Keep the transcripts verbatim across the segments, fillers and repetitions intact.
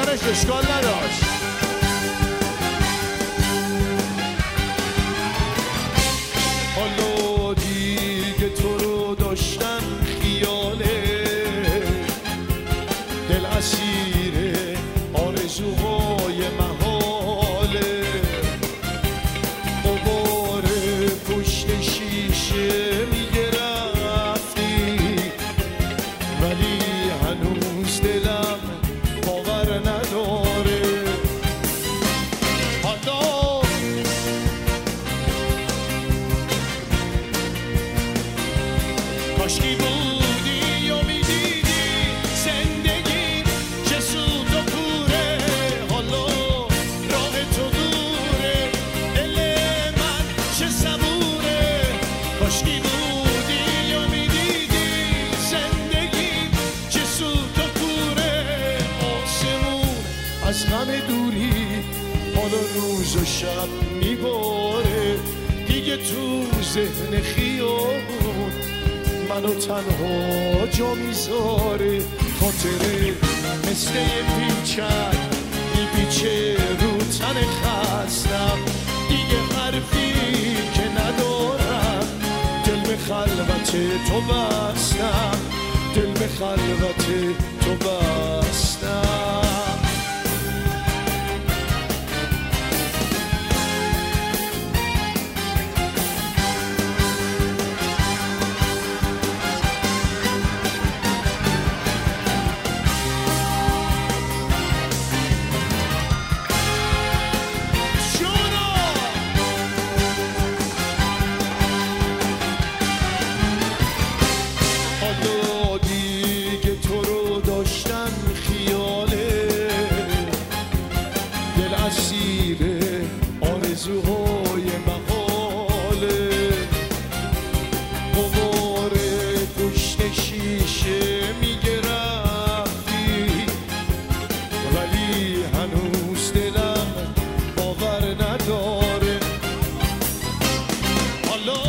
گفتنش اشکال نداشت. حالا دیگه تو رو داشتن خیاله، دل اسیر آرزوهای محاله، غبار پشت شیشه میگه رفتی، ولی هنوز دلم باور نداره. حالا کاشکی بودی یا میدیدی زندگی چه سود و کوره، حالا راه تو دوره، دل من چه صبوره. کاشکی بودی یا میدیدی زندگی چه سود و کوره، آسمون از غم دوری حالا روز و شب میباره، دیگه تو ذهن خیابون منو تنها جا میذاره. خاطره مثل یه پیچر میپیچه رو تن خستم، دیگه حرفی که ندارم، دل به خلوت تو بستم، دل به خلوت تو بستم. آرزوهای محاله، غبار پشت شیشه میگه رفتی، ولی هنوز دلم باور نداره. حالا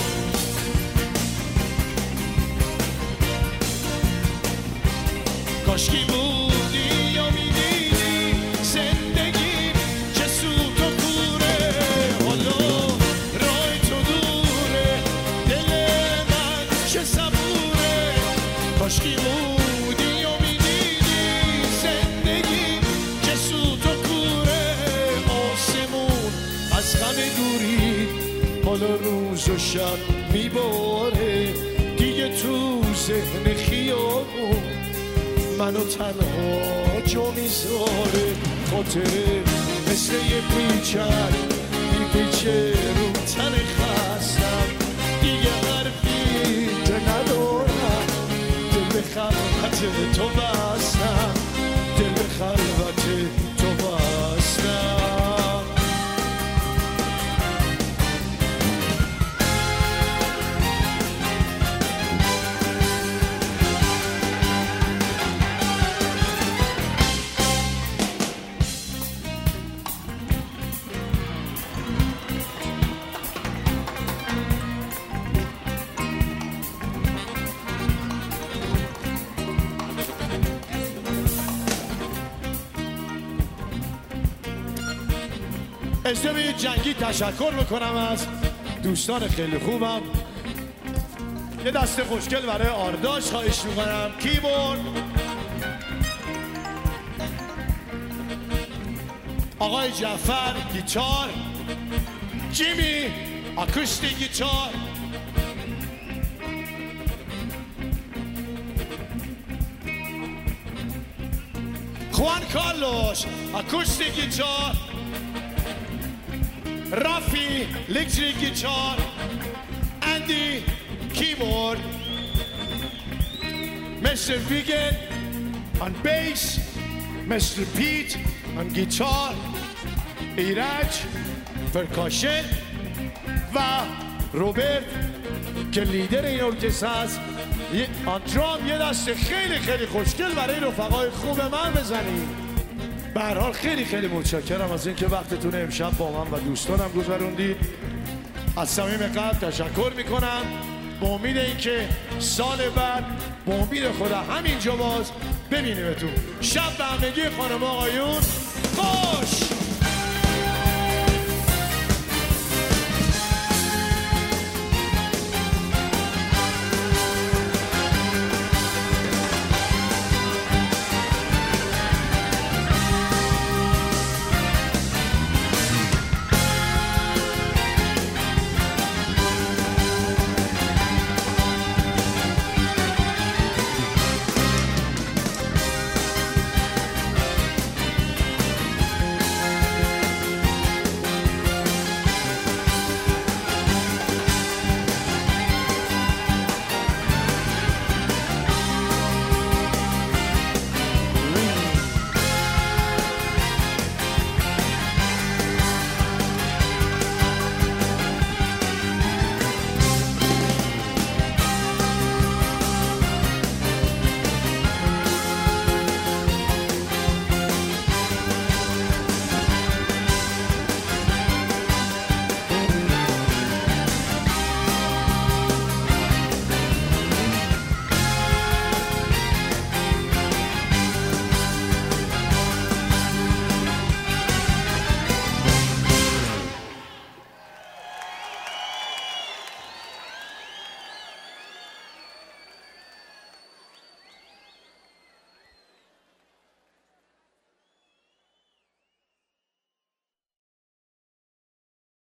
کاشکی بودی یا میدیدی زندگی چه سود و کوره، حالا راه تو دوره، دل من چه صبوره. کاشکی بودی یا میدیدی زندگی چه سود و کوره، آسمون از غم دوری حالا روز و شب میباره، دیگه تو ذهن خیابون منو تنها جا میذاره. خاطره مثل یه پیچر میپیچه رو تن خستم، دیگه حرفی که ندارم، دل به خلوت تو بستم، دل به خلوت تو بستم. اجازه جنگی تشکر میکنم از دوستان خیلی خوبم. یه دست خوشگل برای آرداش خواهش میکنم. کیبورد آقای جعفر گیتار، جیمی اکوستیک گیتار، خوان کارلوس اکوستیک گیتار، رافی electric guitar, Andy keyboard, Mister Vegan on bass, Mister Pete on guitar, ایرج پرکاشن و روبرت که لیدر این ارکستر است. آن درام یه دست خیلی خیلی خوشگل برای رفقای خوب من بزنید. به هر حال خیلی خیلی متشکرم از اینکه وقتتون امشب با من و دوستانم گذروندید. از صمیم قلب تشکر میکنم. با امید اینکه سال بعد با امید خدا همینجا باز ببینیمتون. شب به همگی خانم آقایون خوش.